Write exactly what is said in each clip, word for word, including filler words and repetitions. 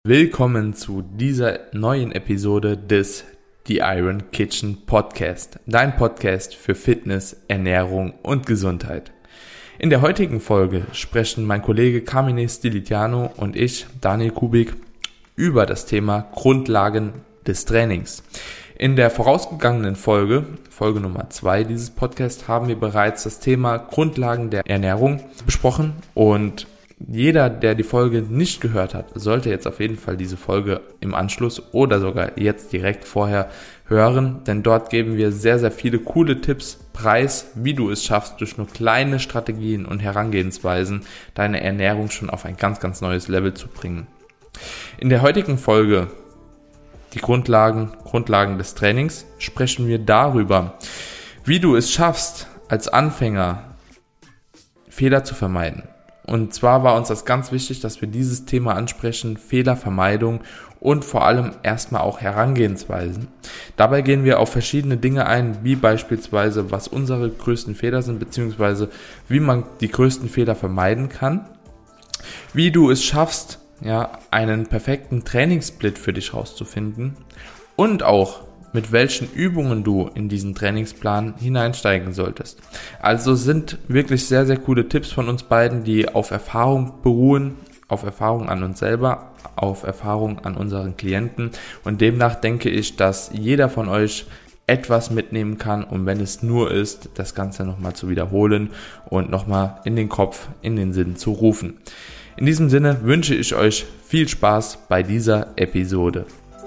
Willkommen zu dieser neuen Episode des The Iron Kitchen Podcast, dein Podcast für Fitness, Ernährung und Gesundheit. In der heutigen Folge sprechen mein Kollege Carmine Stiliano und ich, Daniel Kubik, über das Thema Grundlagen des Trainings. In der vorausgegangenen Folge, Folge Nummer zwei dieses Podcasts, haben wir bereits das Thema Grundlagen der Ernährung besprochen und jeder, der die Folge nicht gehört hat, sollte jetzt auf jeden Fall diese Folge im Anschluss oder sogar jetzt direkt vorher hören, denn dort geben wir sehr, sehr viele coole Tipps preis, wie du es schaffst, durch nur kleine Strategien und Herangehensweisen deine Ernährung schon auf ein ganz, ganz neues Level zu bringen. In der heutigen Folge, die Grundlagen, Grundlagen des Trainings, sprechen wir darüber, wie du es schaffst, als Anfänger Fehler zu vermeiden. Und zwar war uns das ganz wichtig, dass wir dieses Thema ansprechen, Fehlervermeidung und vor allem erstmal auch Herangehensweisen. Dabei gehen wir auf verschiedene Dinge ein, wie beispielsweise, was unsere größten Fehler sind, beziehungsweise wie man die größten Fehler vermeiden kann, wie du es schaffst, ja, einen perfekten Trainingssplit für dich rauszufinden und auch mit welchen Übungen du in diesen Trainingsplan hineinsteigen solltest. Also sind wirklich sehr, sehr coole Tipps von uns beiden, die auf Erfahrung beruhen, auf Erfahrung an uns selber, auf Erfahrung an unseren Klienten, und demnach denke ich, dass jeder von euch etwas mitnehmen kann, und wenn es nur ist, das Ganze nochmal zu wiederholen und nochmal in den Kopf, in den Sinn zu rufen. In diesem Sinne wünsche ich euch viel Spaß bei dieser Episode.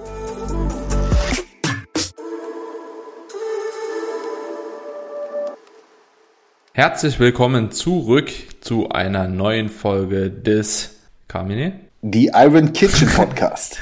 Herzlich willkommen zurück zu einer neuen Folge des Carmine? The Iron Kitchen Podcast.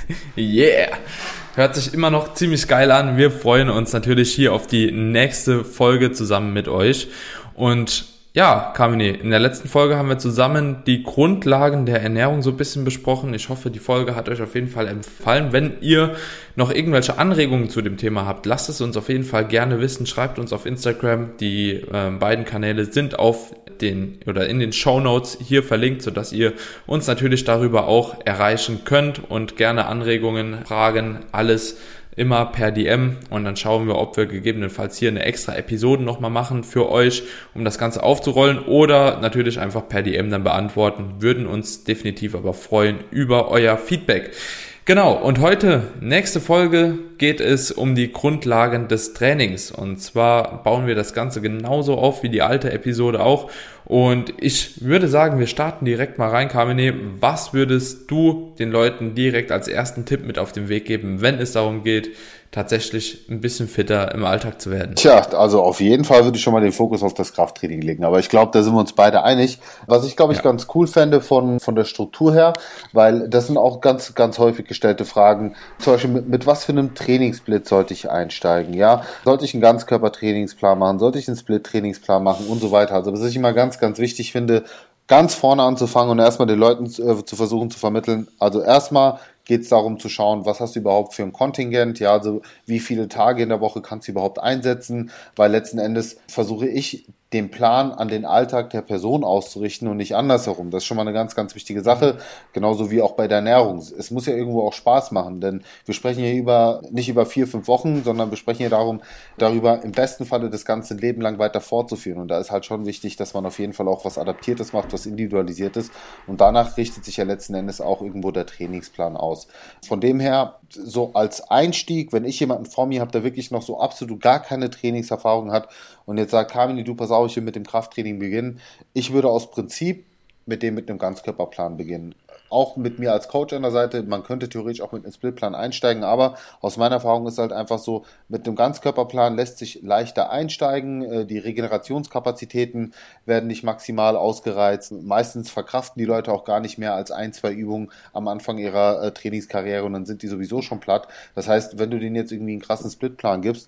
Yeah! Hört sich immer noch ziemlich geil an. Wir freuen uns natürlich hier auf die nächste Folge zusammen mit euch. Und ja, Carmine, in der letzten Folge haben wir zusammen die Grundlagen der Ernährung so ein bisschen besprochen. Ich hoffe, die Folge hat euch auf jeden Fall gefallen. Wenn ihr noch irgendwelche Anregungen zu dem Thema habt, lasst es uns auf jeden Fall gerne wissen. Schreibt uns auf Instagram. Die äh, beiden Kanäle sind auf den oder in den Shownotes hier verlinkt, sodass ihr uns natürlich darüber auch erreichen könnt und gerne Anregungen, Fragen, alles immer per D M, und dann schauen wir, ob wir gegebenenfalls hier eine extra Episode nochmal machen für euch, um das Ganze aufzurollen, oder natürlich einfach per D M dann beantworten. Würden uns definitiv aber freuen über euer Feedback. Genau, und heute, nächste Folge, geht es um die Grundlagen des Trainings, und zwar bauen wir das Ganze genauso auf wie die alte Episode auch, und ich würde sagen, wir starten direkt mal rein. Carmine, was würdest du den Leuten direkt als ersten Tipp mit auf den Weg geben, wenn es darum geht, tatsächlich ein bisschen fitter im Alltag zu werden? Tja, also auf jeden Fall würde ich schon mal den Fokus auf das Krafttraining legen, aber ich glaube, da sind wir uns beide einig. Was ich, glaube ich, ja. ganz cool fände von von der Struktur her, weil das sind auch ganz ganz häufig gestellte Fragen, zum Beispiel mit, mit was für einem Trainingssplit sollte ich einsteigen, ja? Sollte ich einen Ganzkörpertrainingsplan machen, sollte ich einen Split-Trainingsplan machen und so weiter. Also was ich immer ganz, ganz wichtig finde, ganz vorne anzufangen und erstmal den Leuten äh, zu versuchen zu vermitteln. Also erstmal geht es darum zu schauen, was hast du überhaupt für ein Kontingent, ja, also wie viele Tage in der Woche kannst du überhaupt einsetzen, weil letzten Endes versuche ich, den Plan an den Alltag der Person auszurichten und nicht andersherum. Das ist schon mal eine ganz, ganz wichtige Sache, genauso wie auch bei der Ernährung. Es muss ja irgendwo auch Spaß machen, denn wir sprechen hier über nicht über vier, fünf Wochen, sondern wir sprechen hier darum, darüber im besten Falle das ganze Leben lang weiter fortzuführen. Und da ist halt schon wichtig, dass man auf jeden Fall auch was Adaptiertes macht, was Individualisiertes, und danach richtet sich ja letzten Endes auch irgendwo der Trainingsplan aus. Von dem her, so als Einstieg, wenn ich jemanden vor mir habe, der wirklich noch so absolut gar keine Trainingserfahrung hat und jetzt sagt, Carmine, du pass auf, ich will mit dem Krafttraining beginnen. Ich würde aus Prinzip mit dem mit einem Ganzkörperplan beginnen. Auch mit mir als Coach an der Seite, man könnte theoretisch auch mit einem Splitplan einsteigen, aber aus meiner Erfahrung ist halt einfach so, mit einem Ganzkörperplan lässt sich leichter einsteigen, die Regenerationskapazitäten werden nicht maximal ausgereizt, meistens verkraften die Leute auch gar nicht mehr als ein, zwei Übungen am Anfang ihrer Trainingskarriere und dann sind die sowieso schon platt. Das heißt, wenn du denen jetzt irgendwie einen krassen Splitplan gibst,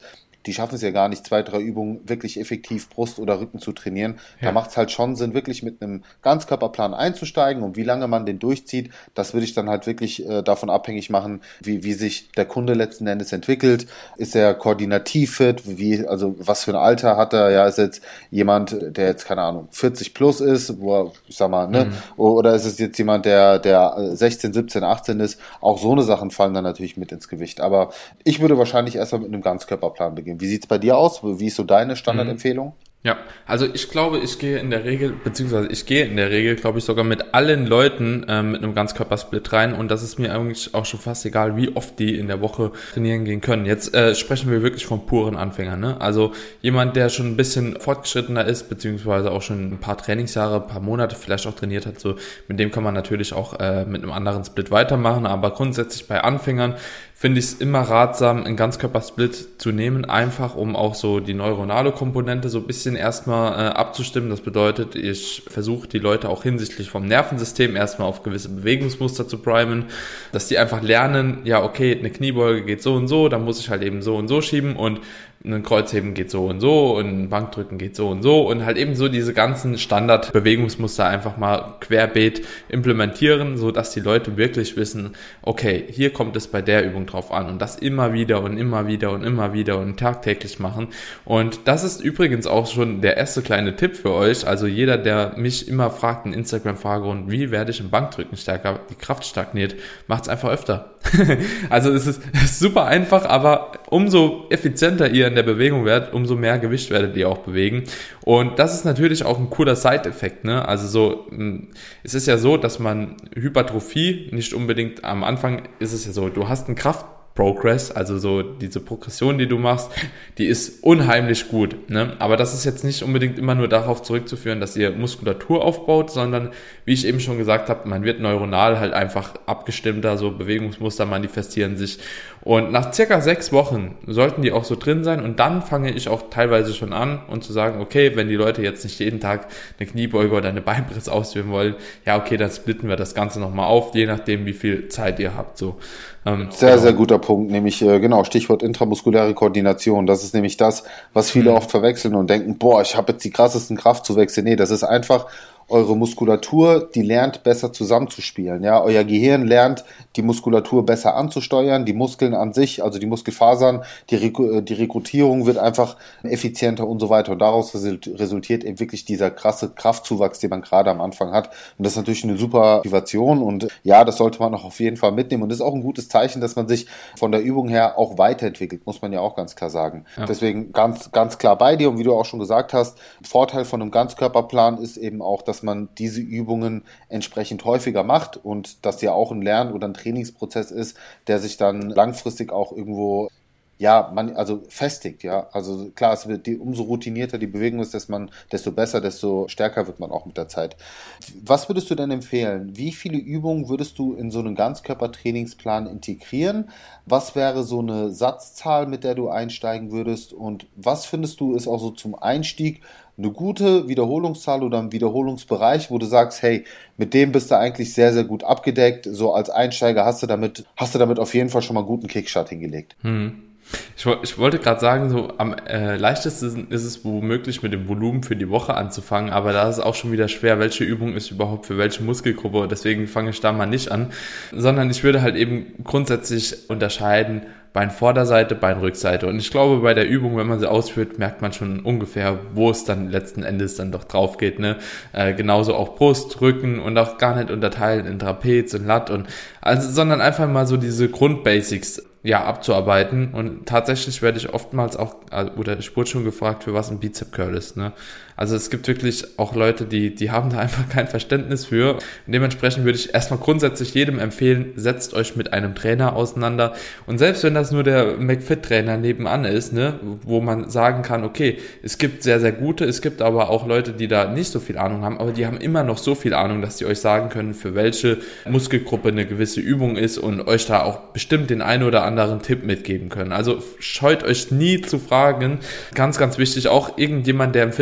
die schaffen es ja gar nicht, zwei, drei Übungen wirklich effektiv Brust oder Rücken zu trainieren. Ja. Da macht es halt schon Sinn, wirklich mit einem Ganzkörperplan einzusteigen, und wie lange man den durchzieht, das würde ich dann halt wirklich äh, davon abhängig machen, wie, wie sich der Kunde letzten Endes entwickelt. Ist er koordinativ fit? Wie, also was für ein Alter hat er? Ja, ist jetzt jemand, der jetzt, keine Ahnung, vierzig plus ist, wo er, ich sag mal, ne, mhm. oder ist es jetzt jemand, der, der sechzehn, siebzehn, achtzehn ist? Auch so eine Sachen fallen dann natürlich mit ins Gewicht. Aber ich würde wahrscheinlich erstmal mit einem Ganzkörperplan beginnen. Wie sieht's bei dir aus? Wie ist so deine Standardempfehlung? Ja, also ich glaube, ich gehe in der Regel, beziehungsweise ich gehe in der Regel, glaube ich, sogar mit allen Leuten äh, mit einem Ganzkörpersplit rein, und das ist mir eigentlich auch schon fast egal, wie oft die in der Woche trainieren gehen können. Jetzt äh, sprechen wir wirklich von puren Anfängern, ne? Also jemand, der schon ein bisschen fortgeschrittener ist, beziehungsweise auch schon ein paar Trainingsjahre, ein paar Monate vielleicht auch trainiert hat, so mit dem kann man natürlich auch äh, mit einem anderen Split weitermachen, aber grundsätzlich bei Anfängern finde ich es immer ratsam, einen Ganzkörpersplit zu nehmen, einfach um auch so die neuronale Komponente so ein bisschen erstmal äh, abzustimmen. Das bedeutet, ich versuche die Leute auch hinsichtlich vom Nervensystem erstmal auf gewisse Bewegungsmuster zu primen, dass die einfach lernen, ja okay, eine Kniebeuge geht so und so, dann muss ich halt eben so und so schieben, und ein Kreuzheben geht so und so und ein Bankdrücken geht so und so, und halt eben so diese ganzen Standardbewegungsmuster einfach mal querbeet implementieren, so dass die Leute wirklich wissen, okay, hier kommt es bei der Übung drauf an, und das immer wieder und immer wieder und immer wieder und tagtäglich machen. Und das ist übrigens auch schon der erste kleine Tipp für euch. Also jeder, der mich immer fragt in Instagram-Frage, und wie werde ich im Bankdrücken stärker, die Kraft stagniert, macht es einfach öfter. Also es ist super einfach, aber umso effizienter ihr in der Bewegung werdet, umso mehr Gewicht werdet ihr auch bewegen. Und das ist natürlich auch ein cooler Side-Effekt, ne? Also so, es ist ja so, dass man Hypertrophie nicht unbedingt, am Anfang ist es ja so, du hast einen Kraft Progress, also so diese Progression, die du machst, die ist unheimlich gut, ne? Aber das ist jetzt nicht unbedingt immer nur darauf zurückzuführen, dass ihr Muskulatur aufbaut, sondern, wie ich eben schon gesagt habe, man wird neuronal halt einfach abgestimmter, so Bewegungsmuster manifestieren sich, und nach circa sechs Wochen sollten die auch so drin sein, und dann fange ich auch teilweise schon an und zu sagen, okay, wenn die Leute jetzt nicht jeden Tag eine Kniebeuge oder eine Beinpress ausführen wollen, ja okay, dann splitten wir das Ganze nochmal auf, je nachdem, wie viel Zeit ihr habt, so. Ähm, sehr, genau. Sehr guter Punkt, nämlich, äh, genau, Stichwort intramuskuläre Koordination. Das ist nämlich das, was viele mhm. oft verwechseln und denken, boah, ich habe jetzt die krassesten Kraftzuwächse. Nee, das ist einfach eure Muskulatur, die lernt besser zusammenzuspielen. Ja, euer Gehirn lernt, die Muskulatur besser anzusteuern, die Muskeln an sich, also die Muskelfasern, die, Re- die Rekrutierung wird einfach effizienter und so weiter. Und daraus resultiert eben wirklich dieser krasse Kraftzuwachs, den man gerade am Anfang hat. Und das ist natürlich eine super Motivation, und ja, das sollte man auch auf jeden Fall mitnehmen. Und das ist auch ein gutes Zeichen, dass man sich von der Übung her auch weiterentwickelt, muss man ja auch ganz klar sagen. Ja. Deswegen ganz, ganz klar bei dir, und wie du auch schon gesagt hast, Vorteil von einem Ganzkörperplan ist eben auch, dass dass man diese Übungen entsprechend häufiger macht, und das ja auch ein Lern- oder ein Trainingsprozess ist, der sich dann langfristig auch irgendwo, ja, man, also festigt, ja. Also klar, es wird die, umso routinierter die Bewegung ist, dass man, desto besser, desto stärker wird man auch mit der Zeit. Was würdest du denn empfehlen? Wie viele Übungen würdest du in so einen Ganzkörpertrainingsplan integrieren? Was wäre so eine Satzzahl, mit der du einsteigen würdest? Und was findest du ist auch so zum Einstieg eine gute Wiederholungszahl oder ein Wiederholungsbereich, wo du sagst, hey, mit dem bist du eigentlich sehr, sehr gut abgedeckt. So als Einsteiger hast du damit, hast du damit auf jeden Fall schon mal einen guten Kickstart hingelegt. Hm. Ich, ich wollte gerade sagen, so am äh, leichtesten ist es womöglich mit dem Volumen für die Woche anzufangen, aber da ist es auch schon wieder schwer, welche Übung ist überhaupt für welche Muskelgruppe, deswegen fange ich da mal nicht an, sondern ich würde halt eben grundsätzlich unterscheiden, Beinvorderseite, Beinrückseite. Und ich glaube, bei der Übung, wenn man sie ausführt, merkt man schon ungefähr, wo es dann letzten Endes dann doch drauf geht, ne? Äh, genauso auch Brust, Rücken, und auch gar nicht unterteilen in Trapez und Lat, und also, sondern einfach mal so diese Grundbasics ja abzuarbeiten. Und tatsächlich werde ich oftmals auch, oder ich wurde schon gefragt, für was ein Bizep Curl ist, ne? Also es gibt wirklich auch Leute, die die haben da einfach kein Verständnis für. Und dementsprechend würde ich erstmal grundsätzlich jedem empfehlen, setzt euch mit einem Trainer auseinander. Und selbst wenn das nur der McFit-Trainer nebenan ist, ne, wo man sagen kann, okay, es gibt sehr, sehr gute, es gibt aber auch Leute, die da nicht so viel Ahnung haben, aber die haben immer noch so viel Ahnung, dass die euch sagen können, für welche Muskelgruppe eine gewisse Übung ist, und euch da auch bestimmt den einen oder anderen Tipp mitgeben können. Also scheut euch nie zu fragen. Ganz, ganz wichtig, auch irgendjemand, der im Fitnessstudio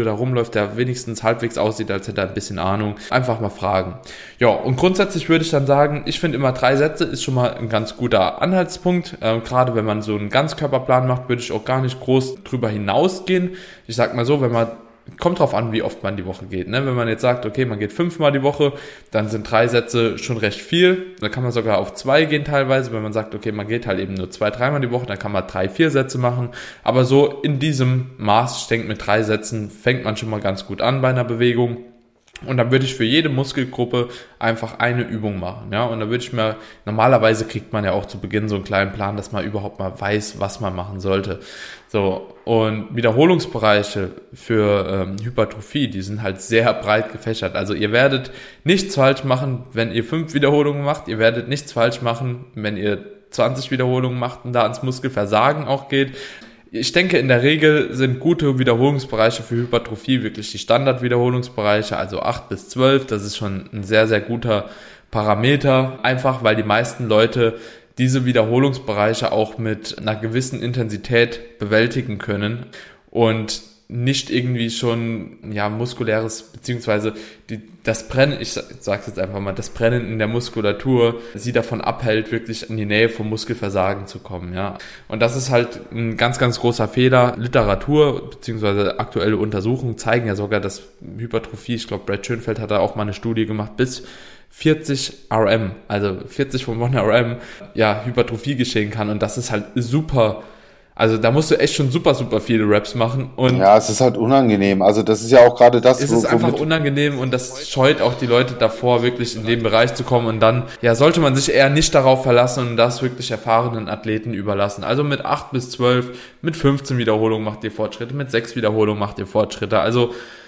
Fitnessstudio da rumläuft, der wenigstens halbwegs aussieht, als hätte er ein bisschen Ahnung. Einfach mal fragen. Ja, und grundsätzlich würde ich dann sagen, ich finde immer drei Sätze ist schon mal ein ganz guter Anhaltspunkt. Äh, gerade wenn man so einen Ganzkörperplan macht, würde ich auch gar nicht groß drüber hinausgehen. Ich sag mal so, wenn man kommt drauf an, wie oft man die Woche geht. Ne? Wenn man jetzt sagt, okay, man geht fünfmal die Woche, dann sind drei Sätze schon recht viel. Dann kann man sogar auf zwei gehen teilweise. Wenn man sagt, okay, man geht halt eben nur zwei, dreimal die Woche, dann kann man drei, vier Sätze machen. Aber so in diesem Maß, ich denke, mit drei Sätzen fängt man schon mal ganz gut an bei einer Bewegung. Und dann würde ich für jede Muskelgruppe einfach eine Übung machen, ja. Und da würde ich mir, normalerweise kriegt man ja auch zu Beginn so einen kleinen Plan, dass man überhaupt mal weiß, was man machen sollte. So, und Wiederholungsbereiche für ähm, Hypertrophie, die sind halt sehr breit gefächert. Also ihr werdet nichts falsch machen, wenn ihr fünf Wiederholungen macht. Ihr werdet nichts falsch machen, wenn ihr zwanzig Wiederholungen macht und da ans Muskelversagen auch geht. Ich denke, in der Regel sind gute Wiederholungsbereiche für Hypertrophie wirklich die Standardwiederholungsbereiche, also acht bis zwölf. Das ist schon ein sehr, sehr guter Parameter, einfach weil die meisten Leute diese Wiederholungsbereiche auch mit einer gewissen Intensität bewältigen können und nicht irgendwie schon ja muskuläres, beziehungsweise die, das Brennen, ich sag's jetzt einfach mal, das Brennen in der Muskulatur sie davon abhält, wirklich in die Nähe vom Muskelversagen zu kommen, ja. Und das ist halt ein ganz, ganz großer Fehler. Literatur, beziehungsweise aktuelle Untersuchungen zeigen ja sogar, dass Hypertrophie, ich glaube, Brad Schoenfeld hat da auch mal eine Studie gemacht, bis vierzig R M, also vierzig von one R M, ja, Hypertrophie geschehen kann. Und das ist halt super. Also da musst du echt schon super, super viele Reps machen. Und ja, es ist halt unangenehm. Also das ist ja auch gerade das. Es ist einfach unangenehm und das scheut auch die Leute davor, wirklich in den Bereich zu kommen. Und dann ja, sollte man sich eher nicht darauf verlassen und das wirklich erfahrenen Athleten überlassen. Also mit acht bis zwölf, mit fünfzehn Wiederholungen macht ihr Fortschritte, mit sechs Wiederholungen macht ihr Fortschritte. Also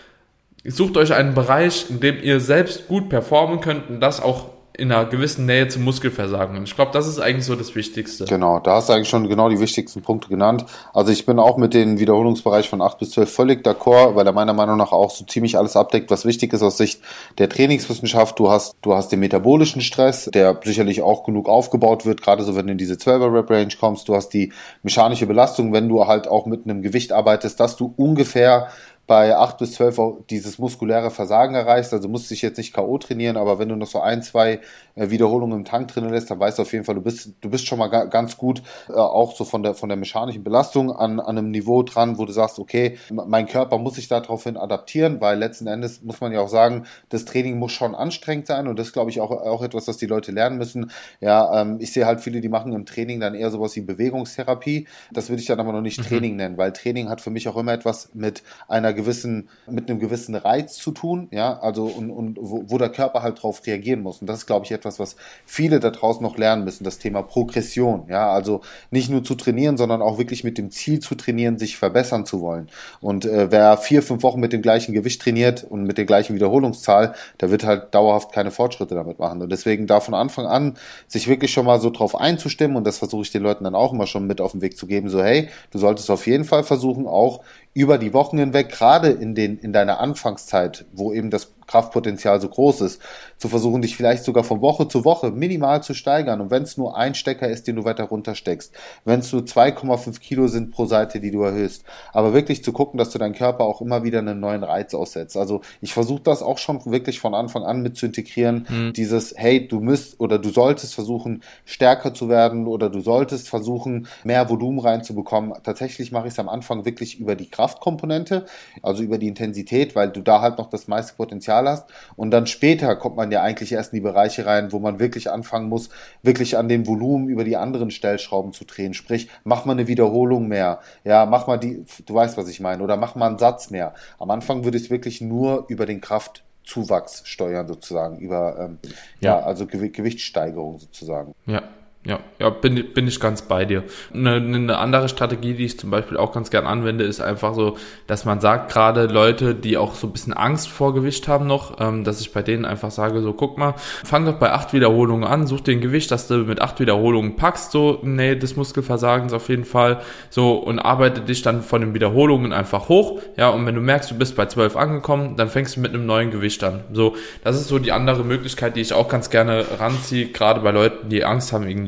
sucht euch einen Bereich, in dem ihr selbst gut performen könnt und das auch in einer gewissen Nähe zum Muskelversagen. Und ich glaube, das ist eigentlich so das Wichtigste. Genau, da hast du eigentlich schon genau die wichtigsten Punkte genannt. Also ich bin auch mit dem Wiederholungsbereich von acht bis zwölf völlig d'accord, weil er meiner Meinung nach auch so ziemlich alles abdeckt, was wichtig ist aus Sicht der Trainingswissenschaft. Du hast, du hast den metabolischen Stress, der sicherlich auch genug aufgebaut wird, gerade so wenn du in diese zwölfer Rep Range kommst. Du hast die mechanische Belastung, wenn du halt auch mit einem Gewicht arbeitest, dass du ungefähr bei acht bis zwölf auch dieses muskuläre Versagen erreichst, also musst dich jetzt nicht K O trainieren, aber wenn du noch so ein, zwei äh, Wiederholungen im Tank drin lässt, dann weißt du auf jeden Fall, du bist du bist schon mal ga, ganz gut äh, auch so von der von der mechanischen Belastung an, an einem Niveau dran, wo du sagst, okay, mein Körper muss sich daraufhin adaptieren, weil letzten Endes muss man ja auch sagen, das Training muss schon anstrengend sein und das glaube ich auch auch etwas, was die Leute lernen müssen. Ja, ähm, ich sehe halt viele, die machen im Training dann eher sowas wie Bewegungstherapie, das würde ich dann aber noch nicht mhm. Training nennen, weil Training hat für mich auch immer etwas mit einer gewissen, mit einem gewissen Reiz zu tun, ja, also und, und wo, wo der Körper halt drauf reagieren muss. Und das ist, glaube ich, etwas, was viele da draußen noch lernen müssen, das Thema Progression, ja, also nicht nur zu trainieren, sondern auch wirklich mit dem Ziel zu trainieren, sich verbessern zu wollen. Und äh, wer vier, fünf Wochen mit dem gleichen Gewicht trainiert und mit der gleichen Wiederholungszahl, der wird halt dauerhaft keine Fortschritte damit machen. Und deswegen da von Anfang an sich wirklich schon mal so drauf einzustimmen, und das versuche ich den Leuten dann auch immer schon mit auf den Weg zu geben, so hey, du solltest auf jeden Fall versuchen, auch über die Wochen hinweg, gerade in den in deiner Anfangszeit, wo eben das Kraftpotenzial so groß ist, zu versuchen, dich vielleicht sogar von Woche zu Woche minimal zu steigern. Und wenn es nur ein Stecker ist, den du weiter runtersteckst, wenn es nur zwei Komma fünf Kilo sind pro Seite, die du erhöhst, aber wirklich zu gucken, dass du deinen Körper auch immer wieder einen neuen Reiz aussetzt. Also ich versuche das auch schon wirklich von Anfang an mit zu integrieren, mhm. dieses, hey, du müsst oder du solltest versuchen, stärker zu werden oder du solltest versuchen, mehr Volumen reinzubekommen. Tatsächlich mache ich es am Anfang wirklich über die Kraftkomponente, also über die Intensität, weil du da halt noch das meiste Potenzial hast. Und dann später kommt man ja eigentlich erst in die Bereiche rein, wo man wirklich anfangen muss, wirklich an dem Volumen über die anderen Stellschrauben zu drehen. Sprich, mach mal eine Wiederholung mehr. Ja, mach mal die, du weißt, was ich meine. Oder mach mal einen Satz mehr. Am Anfang würde ich es wirklich nur über den Kraftzuwachs steuern, sozusagen. Über, ähm, ja. ja, also Gew- Gewichtssteigerung sozusagen. Ja. Ja, ja, bin, bin ich ganz bei dir. Eine, eine andere Strategie, die ich zum Beispiel auch ganz gern anwende, ist einfach so, dass man sagt, gerade Leute, die auch so ein bisschen Angst vor Gewicht haben noch, ähm, dass ich bei denen einfach sage, so guck mal, fang doch bei acht Wiederholungen an, such dir ein Gewicht, dass du mit acht Wiederholungen packst, so, nee, des Muskelversagens auf jeden Fall, so, und arbeite dich dann von den Wiederholungen einfach hoch, ja, und wenn du merkst, du bist bei zwölf angekommen, dann fängst du mit einem neuen Gewicht an. So, das ist so die andere Möglichkeit, die ich auch ganz gerne ranziehe, gerade bei Leuten, die Angst haben, irgendwie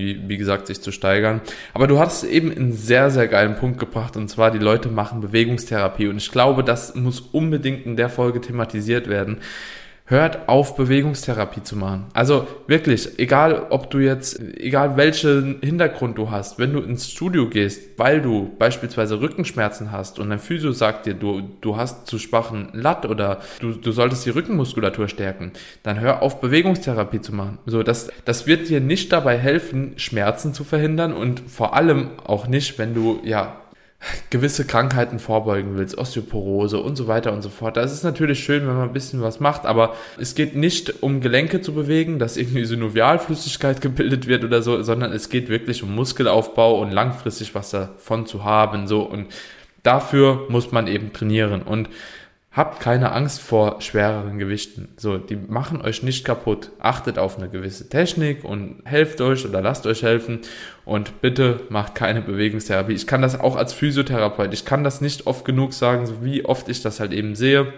irgendwie, wie gesagt, sich zu steigern. Aber du hast eben einen sehr, sehr geilen Punkt gebracht, und zwar die Leute machen Bewegungstherapie, und ich glaube, das muss unbedingt in der Folge thematisiert werden. Hört auf, Bewegungstherapie zu machen. Also wirklich, egal ob du jetzt, egal welchen Hintergrund du hast, wenn du ins Studio gehst, weil du beispielsweise Rückenschmerzen hast und dein Physio sagt dir, du, du hast zu schwachen Lat oder du, du solltest die Rückenmuskulatur stärken, dann hör auf, Bewegungstherapie zu machen. So, das, das wird dir nicht dabei helfen, Schmerzen zu verhindern, und vor allem auch nicht, wenn du, ja, gewisse Krankheiten vorbeugen willst, Osteoporose und so weiter und so fort. Das ist natürlich schön, wenn man ein bisschen was macht, aber es geht nicht um Gelenke zu bewegen, dass irgendwie Synovialflüssigkeit gebildet wird oder so, sondern es geht wirklich um Muskelaufbau und langfristig was davon zu haben, so, und dafür muss man eben trainieren, und habt keine Angst vor schwereren Gewichten. So, die machen euch nicht kaputt. Achtet auf eine gewisse Technik und helft euch oder lasst euch helfen. Und bitte macht keine Bewegungstherapie. Ich kann das auch als Physiotherapeut. Ich kann das nicht oft genug sagen, so wie oft ich das halt eben sehe.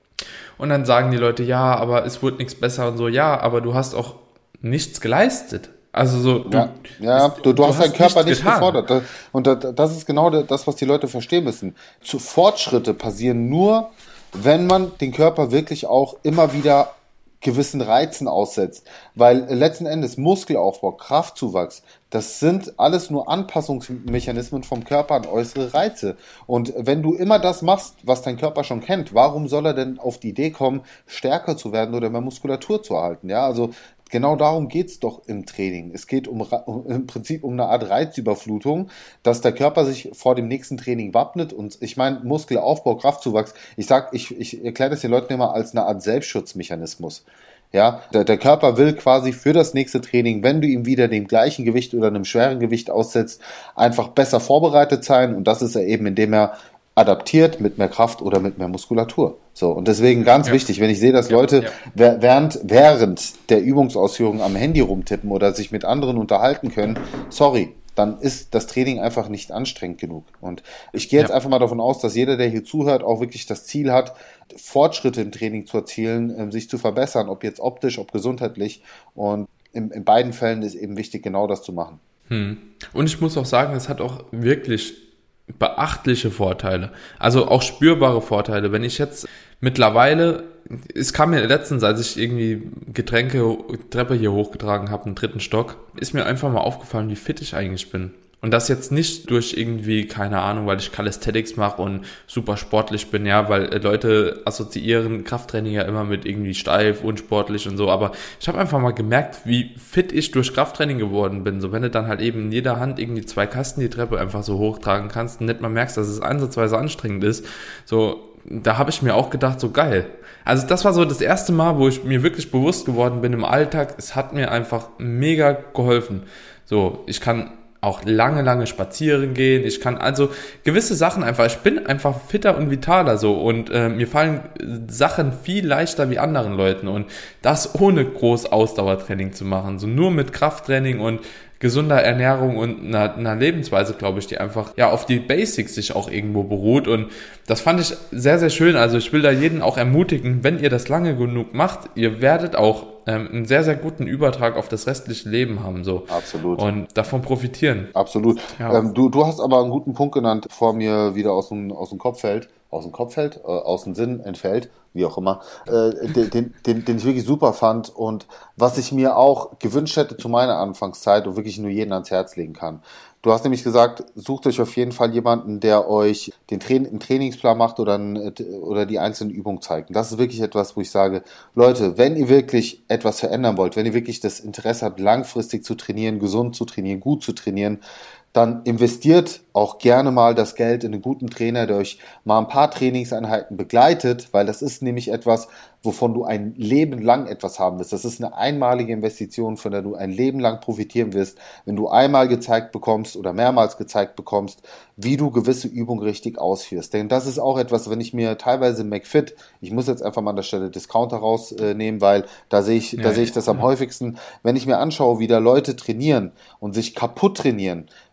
Und dann sagen die Leute, ja, aber es wurde nichts besser und so. Ja, aber du hast auch nichts geleistet. Also so, du, ja, ja, ist, du, du, du hast deinen Körper nicht getan. gefordert. Und das ist genau das, was die Leute verstehen müssen. Zu Fortschritte passieren nur, wenn man den Körper wirklich auch immer wieder gewissen Reizen aussetzt. Weil letzten Endes Muskelaufbau, Kraftzuwachs, das sind alles nur Anpassungsmechanismen vom Körper an äußere Reize. Und wenn du immer das machst, was dein Körper schon kennt, warum soll er denn auf die Idee kommen, stärker zu werden oder mehr Muskulatur zu erhalten? Ja, also genau darum geht's doch im Training. Es geht um, um im Prinzip um eine Art Reizüberflutung, dass der Körper sich vor dem nächsten Training wappnet. Und ich meine, Muskelaufbau, Kraftzuwachs, ich sag, ich, ich erkläre das den Leuten immer als eine Art Selbstschutzmechanismus. Ja, der, der Körper will quasi für das nächste Training, wenn du ihm wieder dem gleichen Gewicht oder einem schweren Gewicht aussetzt, einfach besser vorbereitet sein. Und das ist er eben, indem er adaptiert mit mehr Kraft oder mit mehr Muskulatur. So, und deswegen ganz ja. wichtig, wenn ich sehe, dass ja, Leute ja. während, während der Übungsausführung am Handy rumtippen oder sich mit anderen unterhalten können, sorry, dann ist das Training einfach nicht anstrengend genug. Und ich gehe jetzt ja. einfach mal davon aus, dass jeder, der hier zuhört, auch wirklich das Ziel hat, Fortschritte im Training zu erzielen, sich zu verbessern, ob jetzt optisch, ob gesundheitlich. Und in, in beiden Fällen ist eben wichtig, genau das zu machen. Hm. Und ich muss auch sagen, es hat auch wirklich beachtliche Vorteile, also auch spürbare Vorteile. Wenn ich jetzt mittlerweile, es kam mir letztens, als ich irgendwie Getränke, Treppe hier hochgetragen habe, im dritten Stock, ist mir einfach mal aufgefallen, wie fit ich eigentlich bin. Und das jetzt nicht durch irgendwie, keine Ahnung, weil ich Calisthenics mache und super sportlich bin, ja, weil Leute assoziieren Krafttraining ja immer mit irgendwie steif, unsportlich und so, aber ich habe einfach mal gemerkt, wie fit ich durch Krafttraining geworden bin. So, wenn du dann halt eben in jeder Hand irgendwie zwei Kasten die Treppe einfach so hochtragen kannst und nicht mal merkst, dass es ansatzweise anstrengend ist, so, da habe ich mir auch gedacht, so geil. Also das war so das erste Mal, wo ich mir wirklich bewusst geworden bin im Alltag, es hat mir einfach mega geholfen. So, ich kann auch lange, lange spazieren gehen. Ich kann also gewisse Sachen einfach, ich bin einfach fitter und vitaler so, und äh, mir fallen Sachen viel leichter wie anderen Leuten, und das ohne groß Ausdauertraining zu machen, so nur mit Krafttraining und gesunder Ernährung und einer, einer Lebensweise, glaube ich, die einfach ja auf die Basics sich auch irgendwo beruht, und das fand ich sehr, sehr schön. Also ich will da jeden auch ermutigen, wenn ihr das lange genug macht, ihr werdet auch ähm, einen sehr, sehr guten Übertrag auf das restliche Leben haben, so. Absolut. Und davon profitieren. Absolut. Ja. Ähm, du, du hast aber einen guten Punkt genannt, bevor mir wieder aus dem, aus dem Kopf fällt, aus dem Kopf fällt, äh, aus dem Sinn entfällt, wie auch immer, äh, den, den, den, den ich wirklich super fand und was ich mir auch gewünscht hätte zu meiner Anfangszeit und wirklich nur jeden ans Herz legen kann. Du hast nämlich gesagt, sucht euch auf jeden Fall jemanden, der euch den Tra- einen Trainingsplan macht oder, ein, oder die einzelnen Übungen zeigt. Und das ist wirklich etwas, wo ich sage, Leute, wenn ihr wirklich etwas verändern wollt, wenn ihr wirklich das Interesse habt, langfristig zu trainieren, gesund zu trainieren, gut zu trainieren, dann investiert auch gerne mal das Geld in einen guten Trainer, der euch mal ein paar Trainingseinheiten begleitet, weil das ist nämlich etwas, wovon du ein Leben lang etwas haben wirst. Das ist eine einmalige Investition, von der du ein Leben lang profitieren wirst, wenn du einmal gezeigt bekommst oder mehrmals gezeigt bekommst, wie du gewisse Übungen richtig ausführst. Denn das ist auch etwas, wenn ich mir teilweise McFit, ich muss jetzt einfach mal an der Stelle Discounter rausnehmen, weil da sehe ich, ja, da sehe ich das am häufigsten, wenn ich mir anschaue, wie da Leute trainieren und sich kaputt trainieren,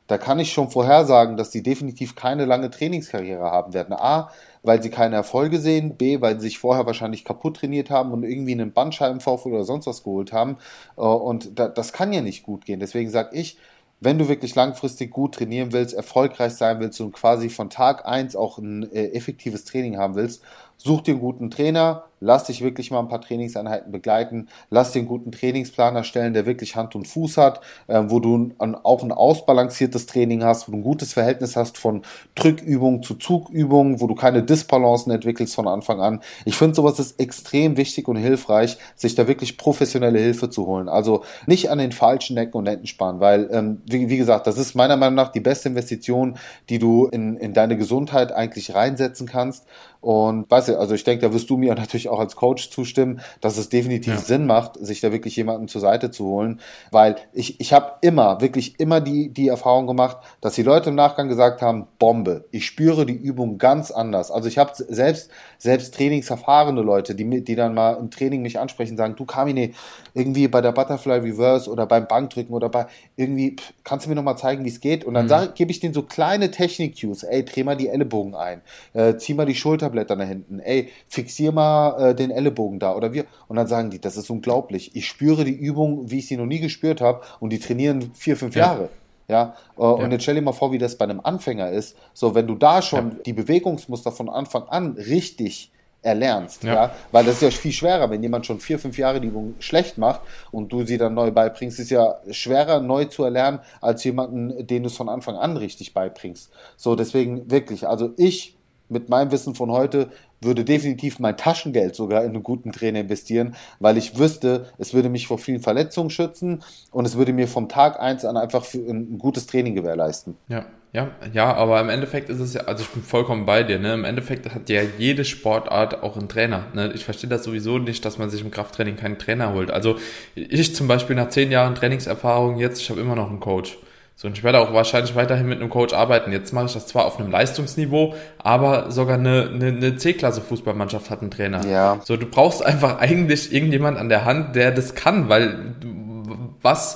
da kann ich schon vorhersagen, dass die definitiv keine lange Trainingskarriere haben werden. A, weil sie keine Erfolge sehen, B, weil sie sich vorher wahrscheinlich kaputt trainiert haben und irgendwie einen Bandscheibenvorfall oder sonst was geholt haben. Und das kann ja nicht gut gehen. Deswegen sage ich, wenn du wirklich langfristig gut trainieren willst, erfolgreich sein willst und quasi von Tag eins auch ein äh, effektives Training haben willst, such dir einen guten Trainer, lass dich wirklich mal ein paar Trainingseinheiten begleiten, lass dir einen guten Trainingsplan erstellen, der wirklich Hand und Fuß hat, äh, wo du ein, auch ein ausbalanciertes Training hast, wo du ein gutes Verhältnis hast von Drückübungen zu Zugübungen, wo du keine Disbalancen entwickelst von Anfang an. Ich finde, sowas ist extrem wichtig und hilfreich, sich da wirklich professionelle Hilfe zu holen. Also nicht an den falschen Ecken und Enden sparen, weil, ähm, wie, wie gesagt, das ist meiner Meinung nach die beste Investition, die du in, in deine Gesundheit eigentlich reinsetzen kannst. Und weißt du, also ich denke, da wirst du mir natürlich auch als Coach zustimmen, dass es definitiv ja. Sinn macht, sich da wirklich jemanden zur Seite zu holen, weil ich, ich habe immer, wirklich immer die, die Erfahrung gemacht, dass die Leute im Nachgang gesagt haben, Bombe, ich spüre die Übung ganz anders. Also ich habe selbst, selbst trainingserfahrene Leute, die, die dann mal im Training mich ansprechen, sagen, du Carmine, irgendwie bei der Butterfly Reverse oder beim Bankdrücken oder bei irgendwie, pff, kannst du mir nochmal zeigen, wie es geht? Und dann mhm. gebe ich denen so kleine Technik-Cues, ey, dreh mal die Ellenbogen ein, äh, zieh mal die Schulterblätter nach hinten, ey, fixier mal äh, den Ellenbogen da oder wir. Und dann sagen die, das ist unglaublich. Ich spüre die Übung, wie ich sie noch nie gespürt habe und die trainieren vier, fünf ja. Jahre. Ja, äh, ja, und jetzt stell dir mal vor, wie das bei einem Anfänger ist. So, wenn du da schon ja. die Bewegungsmuster von Anfang an richtig erlernst, ja. ja, weil das ist ja viel schwerer, wenn jemand schon vier, fünf Jahre die Übung schlecht macht und du sie dann neu beibringst, ist ja schwerer neu zu erlernen, als jemanden, den du es von Anfang an richtig beibringst. So, deswegen wirklich, also ich mit meinem Wissen von heute würde definitiv mein Taschengeld sogar in einen guten Trainer investieren, weil ich wüsste, es würde mich vor vielen Verletzungen schützen und es würde mir vom Tag eins an einfach für ein gutes Training gewährleisten. Ja. Ja, ja, aber im Endeffekt ist es ja, also ich bin vollkommen bei dir, ne? Im Endeffekt hat ja jede Sportart auch einen Trainer, ne? Ich verstehe das sowieso nicht, dass man sich im Krafttraining keinen Trainer holt. Also ich zum Beispiel nach zehn Jahren Trainingserfahrung jetzt, ich habe immer noch einen Coach. So, und ich werde auch wahrscheinlich weiterhin mit einem Coach arbeiten. Jetzt mache ich das zwar auf einem Leistungsniveau, aber sogar eine, eine, eine C-Klasse-Fußballmannschaft hat einen Trainer. Ja. So, du brauchst einfach eigentlich irgendjemand an der Hand, der das kann, weil was...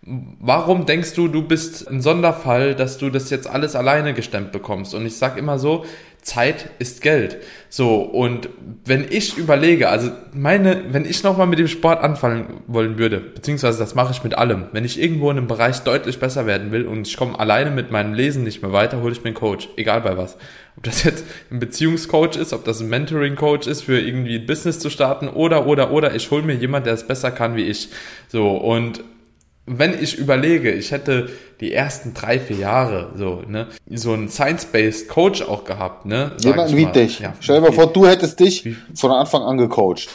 Warum denkst du, du bist ein Sonderfall, dass du das jetzt alles alleine gestemmt bekommst? Und ich sag immer so, Zeit ist Geld. So, und wenn ich überlege, also meine, wenn ich nochmal mit dem Sport anfangen wollen würde, beziehungsweise das mache ich mit allem, wenn ich irgendwo in einem Bereich deutlich besser werden will und ich komme alleine mit meinem Lesen nicht mehr weiter, hole ich mir einen Coach, egal bei was. Ob das jetzt ein Beziehungscoach ist, ob das ein Mentoring-Coach ist, für irgendwie ein Business zu starten oder, oder, oder, ich hole mir jemanden, der es besser kann wie ich. So, und wenn ich überlege, ich hätte die ersten drei, vier Jahre so, ne, so einen Science-Based Coach auch gehabt, ne? Jemand wie dich. Ja, Stell dir mal vor, du hättest dich wie, von Anfang an gecoacht.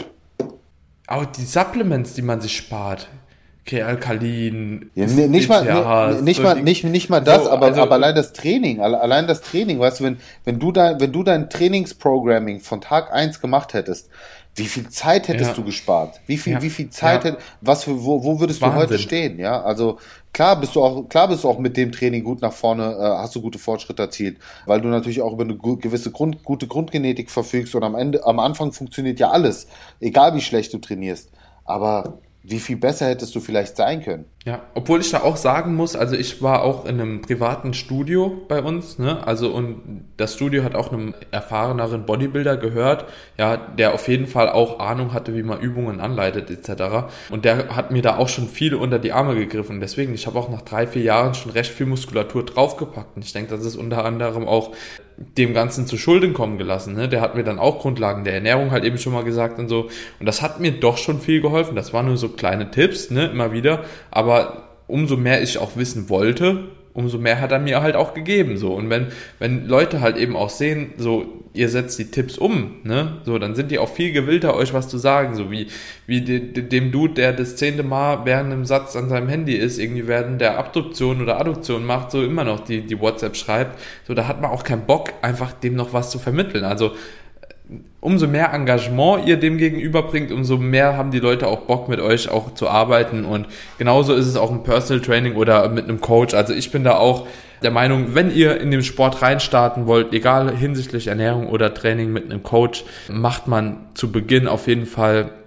Aber die Supplements, die man sich spart, K-Alkalin, ja, nicht, nicht mal, nicht, nicht so mal, nicht, nicht mal das, so, aber, also, aber allein das Training, allein das Training, weißt du, wenn, wenn du dein, wenn du dein Trainingsprogramming von Tag eins gemacht hättest, wie viel Zeit hättest ja. du gespart? Wie viel, ja. wie viel Zeit, ja. hätt, was für, wo, wo würdest Wahnsinn. du heute stehen? Ja, also klar bist du auch, klar bist du auch mit dem Training gut nach vorne, äh, hast du gute Fortschritte erzielt, weil du natürlich auch über eine gewisse Grund, gute Grundgenetik verfügst und am Ende, am Anfang funktioniert ja alles, egal wie schlecht du trainierst. Aber wie viel besser hättest du vielleicht sein können? Ja, obwohl ich da auch sagen muss, also ich war auch in einem privaten Studio bei uns, ne, also und das Studio hat auch einem erfahreneren Bodybuilder gehört, ja, der auf jeden Fall auch Ahnung hatte, wie man Übungen anleitet et cetera. Und der hat mir da auch schon viel unter die Arme gegriffen. Deswegen, ich habe auch nach drei, vier Jahren schon recht viel Muskulatur draufgepackt. Und ich denke, das ist unter anderem auch dem Ganzen zu Schulden kommen gelassen, ne? Der hat mir dann auch Grundlagen der Ernährung halt eben schon mal gesagt und so. Und das hat mir doch schon viel geholfen. Das waren nur so kleine Tipps, ne, immer wieder. Aber umso mehr ich auch wissen wollte, umso mehr hat er mir halt auch gegeben, so. Und wenn, wenn Leute halt eben auch sehen, so, ihr setzt die Tipps um, ne, so, dann sind die auch viel gewillter, euch was zu sagen, so wie, wie de, de, dem Dude, der das zehnte Mal während einem Satz an seinem Handy ist, irgendwie während der Abduktion oder Adduktion macht, so immer noch die, die WhatsApp schreibt, so, da hat man auch keinen Bock, einfach dem noch was zu vermitteln, also, umso mehr Engagement ihr dem gegenüberbringt, umso mehr haben die Leute auch Bock, mit euch auch zu arbeiten. Und genauso ist es auch im Personal Training oder mit einem Coach. Also ich bin da auch der Meinung, wenn ihr in den Sport reinstarten wollt, egal hinsichtlich Ernährung oder Training mit einem Coach, macht man zu Beginn auf jeden Fall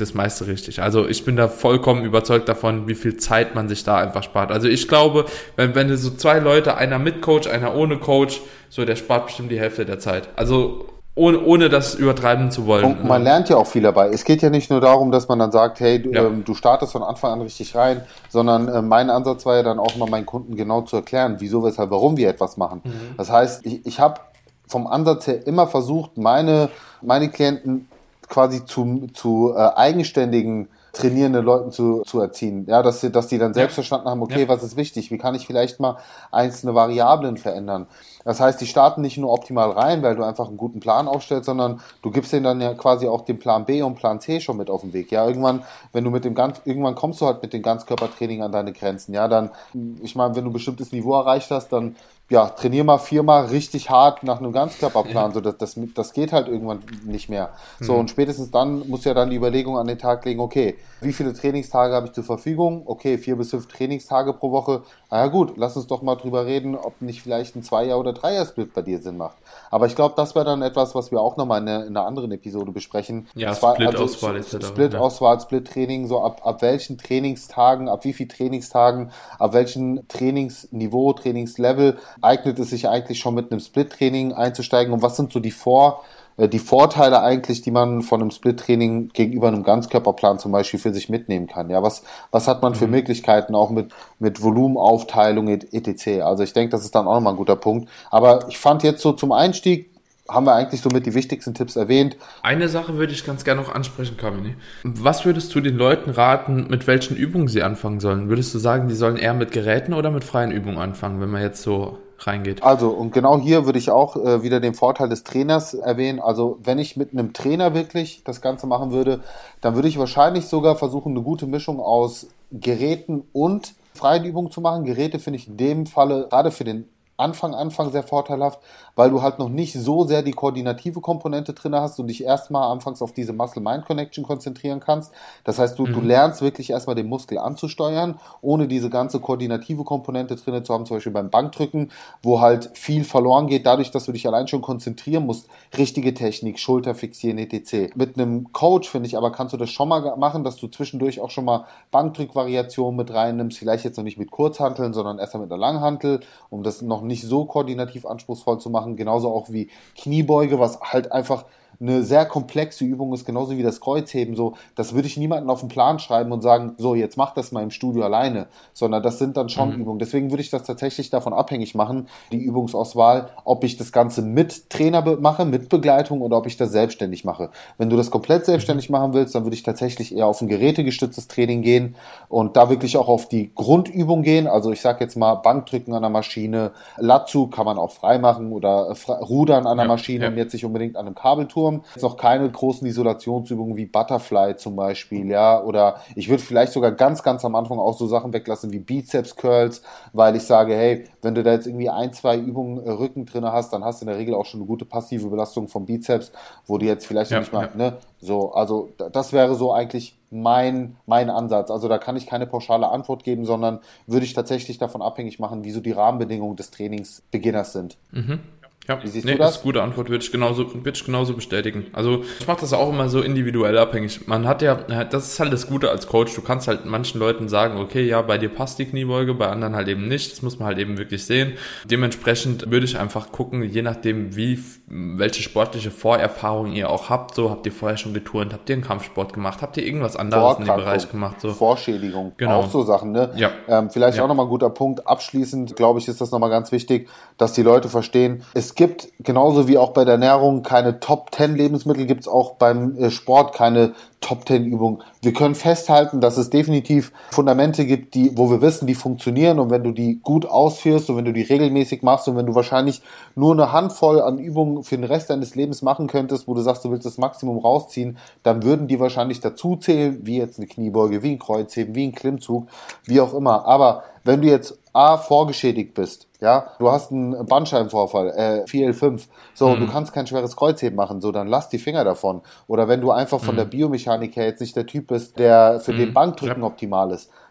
das meiste richtig. Also ich bin da vollkommen überzeugt davon, wie viel Zeit man sich da einfach spart. Also ich glaube, wenn, wenn du so zwei Leute, einer mit Coach, einer ohne Coach, so der spart bestimmt die Hälfte der Zeit. Also ohne, ohne das übertreiben zu wollen. Und man lernt ja auch viel dabei. Es geht ja nicht nur darum, dass man dann sagt, hey, du, ja. ähm, du startest von Anfang an richtig rein, sondern äh, mein Ansatz war ja dann auch mal meinen Kunden genau zu erklären, wieso, weshalb, warum wir etwas machen. Mhm. Das heißt, ich, ich habe vom Ansatz her immer versucht, meine, meine Klienten quasi zu, zu äh, eigenständigen trainierenden Leuten zu, zu erziehen. Ja, dass sie, dass die dann selbst ja. verstanden haben, okay, ja. was ist wichtig? Wie kann ich vielleicht mal einzelne Variablen verändern? Das heißt, die starten nicht nur optimal rein, weil du einfach einen guten Plan aufstellst, sondern du gibst denen dann ja quasi auch den Plan B und Plan C schon mit auf den Weg. Ja, irgendwann, wenn du mit dem ganz, irgendwann kommst du halt mit dem Ganzkörpertraining an deine Grenzen. Ja, dann, ich meine, wenn du ein bestimmtes Niveau erreicht hast, dann ja, trainier mal viermal richtig hart nach einem Ganzkörperplan, ja. so das, das, das geht halt irgendwann nicht mehr. So, mhm. und spätestens dann musst du ja dann die Überlegung an den Tag legen, okay, wie viele Trainingstage habe ich zur Verfügung? Okay, vier bis fünf Trainingstage pro Woche. Na ja gut, lass uns doch mal drüber reden, ob nicht vielleicht ein Zweier- oder Dreier-Split bei dir Sinn macht. Aber ich glaube, das wäre dann etwas, was wir auch nochmal in, in einer anderen Episode besprechen. Ja, Split-Auswahl also, ist Split-Auswahl, Split-Training, so ab, ab welchen Trainingstagen, ab wie viel Trainingstagen, ab welchem Trainingsniveau, Trainingslevel eignet es sich eigentlich schon mit einem Split-Training einzusteigen und was sind so die Vor- die Vorteile eigentlich, die man von einem Split-Training gegenüber einem Ganzkörperplan zum Beispiel für sich mitnehmen kann. Ja, was, was hat man für mhm. Möglichkeiten auch mit, mit Volumenaufteilung et cetera. Also ich denke, das ist dann auch nochmal ein guter Punkt. Aber ich fand jetzt so zum Einstieg, haben wir eigentlich somit die wichtigsten Tipps erwähnt. Eine Sache würde ich ganz gerne noch ansprechen, Kamini. Was würdest du den Leuten raten, mit welchen Übungen sie anfangen sollen? Würdest du sagen, die sollen eher mit Geräten oder mit freien Übungen anfangen, wenn man jetzt so reingeht? Also, und genau hier würde ich auch äh, wieder den Vorteil des Trainers erwähnen. Also, wenn ich mit einem Trainer wirklich das Ganze machen würde, dann würde ich wahrscheinlich sogar versuchen, eine gute Mischung aus Geräten und freien Übungen zu machen. Geräte finde ich in dem Falle gerade für den Anfang, Anfang sehr vorteilhaft, weil du halt noch nicht so sehr die koordinative Komponente drin hast und dich erstmal anfangs auf diese Muscle-Mind-Connection konzentrieren kannst. Das heißt, du, mhm. du lernst wirklich erstmal den Muskel anzusteuern, ohne diese ganze koordinative Komponente drin zu haben, zum Beispiel beim Bankdrücken, wo halt viel verloren geht, dadurch, dass du dich allein schon konzentrieren musst. Richtige Technik, Schulter fixieren, et cetera. Mit einem Coach, finde ich, aber kannst du das schon mal machen, dass du zwischendurch auch schon mal Bankdrückvariationen mit reinnimmst, vielleicht jetzt noch nicht mit Kurzhanteln, sondern erstmal mit einer Langhantel, um das noch nicht so koordinativ anspruchsvoll zu machen, genauso auch wie Kniebeuge, was halt einfach eine sehr komplexe Übung ist, genauso wie das Kreuzheben. So, das würde ich niemandem auf den Plan schreiben und sagen, so, jetzt mach das mal im Studio alleine, sondern das sind dann schon mhm. Übungen. Deswegen würde ich das tatsächlich davon abhängig machen, die Übungsauswahl, ob ich das Ganze mit Trainer mache, mit Begleitung oder ob ich das selbstständig mache. Wenn du das komplett selbstständig machen willst, dann würde ich tatsächlich eher auf ein gerätegestütztes Training gehen und da wirklich auch auf die Grundübung gehen. Also ich sage jetzt mal Bankdrücken an der Maschine, Latzug kann man auch frei machen oder Rudern an der ja, Maschine ja. und jetzt nicht unbedingt an einem Kabelturm. Jetzt noch keine großen Isolationsübungen wie Butterfly zum Beispiel, ja, oder ich würde vielleicht sogar ganz, ganz am Anfang auch so Sachen weglassen wie Bizeps Curls, weil ich sage, hey, wenn du da jetzt irgendwie ein, zwei Übungen äh, Rücken drin hast, dann hast du in der Regel auch schon eine gute passive Belastung vom Bizeps, wo du jetzt vielleicht ja, nicht mal, ja. ne, so, also das wäre so eigentlich mein, mein Ansatz. Also da kann ich keine pauschale Antwort geben, sondern würde ich tatsächlich davon abhängig machen, wie so die Rahmenbedingungen des Trainingsbeginners sind. Mhm. Ja, wie siehst nee, du das? Das ist eine gute Antwort, würde ich genauso, würde ich genauso bestätigen. Also ich mache das auch immer so individuell abhängig. Man hat ja, das ist halt das Gute als Coach, du kannst halt manchen Leuten sagen, okay, ja, bei dir passt die Kniebeuge, bei anderen halt eben nicht, das muss man halt eben wirklich sehen. Dementsprechend würde ich einfach gucken, je nachdem wie, welche sportliche Vorerfahrung ihr auch habt, so, habt ihr vorher schon geturnt, habt ihr einen Kampfsport gemacht, habt ihr irgendwas anderes in dem Bereich gemacht, so. Vorschädigung, genau. Auch so Sachen, ne? Ja. Ähm, vielleicht ja. auch nochmal ein guter Punkt, abschließend, glaube ich, ist das nochmal ganz wichtig, dass die Leute verstehen, es gibt genauso wie auch bei der Ernährung keine Top zehn Lebensmittel, gibt es auch beim äh, Sport keine Top zehn Übungen. Wir können festhalten, dass es definitiv Fundamente gibt, die, wo wir wissen, die funktionieren und wenn du die gut ausführst und wenn du die regelmäßig machst und wenn du wahrscheinlich nur eine Handvoll an Übungen für den Rest deines Lebens machen könntest, wo du sagst, du willst das Maximum rausziehen, dann würden die wahrscheinlich dazu zählen, wie jetzt eine Kniebeuge, wie ein Kreuzheben, wie ein Klimmzug, wie auch immer. Aber wenn du jetzt A, vorgeschädigt bist, ja, du hast einen Bandscheibenvorfall, äh, vier L fünf, so, mhm. du kannst kein schweres Kreuzheben machen, so, dann lass die Finger davon. Oder wenn du einfach von mhm. der Biomechanik her jetzt nicht der Typ bist, der für mhm. den Bankdrücken ja. optimal ist,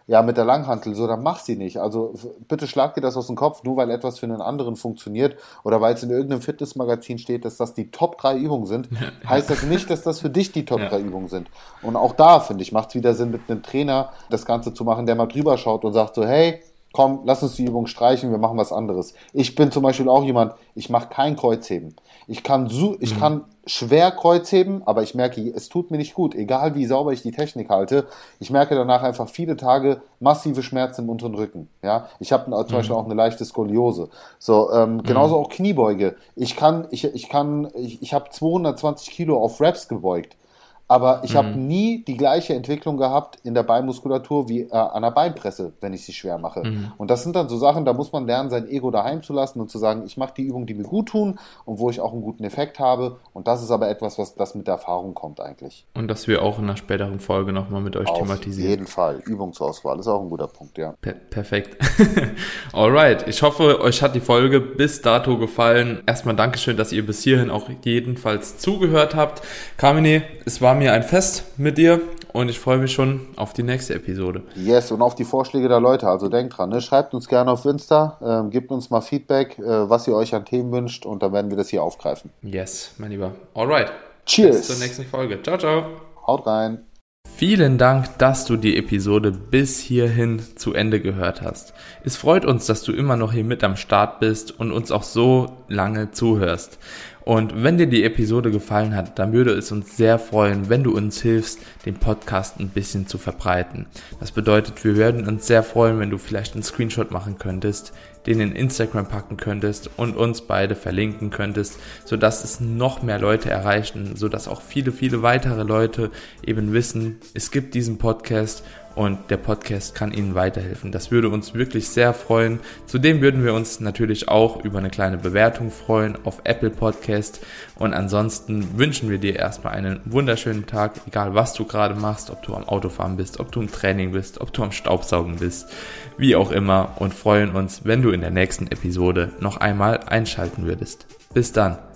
ja, mit der Langhantel, so, dann mach sie nicht. Also bitte schlag dir das aus dem Kopf, nur weil etwas für einen anderen funktioniert oder weil es in irgendeinem Fitnessmagazin steht, dass das die Top drei Übungen sind, heißt das nicht, dass das für dich die Top drei ja. Übungen sind. Und auch da, finde ich, macht es wieder Sinn, mit einem Trainer das Ganze zu machen, der mal drüber schaut und sagt so, hey, komm, lass uns die Übung streichen, wir machen was anderes. Ich bin zum Beispiel auch jemand, ich mache kein Kreuzheben. Ich kann, so, ich mhm. kann schwer Kreuzheben, aber ich merke, es tut mir nicht gut, egal wie sauber ich die Technik halte. Ich merke danach einfach viele Tage massive Schmerzen im unteren Rücken. Ja, ich habe zum mhm. Beispiel auch eine leichte Skoliose. So, ähm, genauso mhm. auch Kniebeuge. Ich kann, ich, ich kann, ich, ich habe zweihundertzwanzig Kilo auf Reps gebeugt. Aber ich mhm. habe nie die gleiche Entwicklung gehabt in der Beinmuskulatur wie äh, an der Beinpresse, wenn ich sie schwer mache. Mhm. Und das sind dann so Sachen, da muss man lernen, sein Ego daheim zu lassen und zu sagen, ich mache die Übungen, die mir gut tun und wo ich auch einen guten Effekt habe. Und das ist aber etwas, was das mit der Erfahrung kommt eigentlich. Und das wir auch in einer späteren Folge nochmal mit euch Auf thematisieren. Auf jeden Fall. Übungsauswahl ist auch ein guter Punkt, ja. Per- perfekt. Alright. Ich hoffe, euch hat die Folge bis dato gefallen. Erstmal Dankeschön, dass ihr bis hierhin auch jedenfalls zugehört habt. Carmine, es war mir mir ein Fest mit dir und ich freue mich schon auf die nächste Episode. Yes, und auf die Vorschläge der Leute, also denkt dran, ne? Schreibt uns gerne auf Insta, ähm, gebt uns mal Feedback, äh, was ihr euch an Themen wünscht und dann werden wir das hier aufgreifen. Yes, mein Lieber. Alright. Cheers. Bis zur nächsten Folge. Ciao, ciao. Haut rein. Vielen Dank, dass du die Episode bis hierhin zu Ende gehört hast. Es freut uns, dass du immer noch hier mit am Start bist und uns auch so lange zuhörst. Und wenn dir die Episode gefallen hat, dann würde es uns sehr freuen, wenn du uns hilfst, den Podcast ein bisschen zu verbreiten. Das bedeutet, wir würden uns sehr freuen, wenn du vielleicht einen Screenshot machen könntest, den in Instagram packen könntest und uns beide verlinken könntest, sodass es noch mehr Leute erreichen, sodass auch viele, viele weitere Leute eben wissen, es gibt diesen Podcast und der Podcast kann Ihnen weiterhelfen. Das würde uns wirklich sehr freuen. Zudem würden wir uns natürlich auch über eine kleine Bewertung freuen auf Apple Podcast. Und ansonsten wünschen wir dir erstmal einen wunderschönen Tag, egal was du gerade machst, ob du am Autofahren bist, ob du im Training bist, ob du am Staubsaugen bist, wie auch immer. Und freuen uns, wenn du in der nächsten Episode noch einmal einschalten würdest. Bis dann.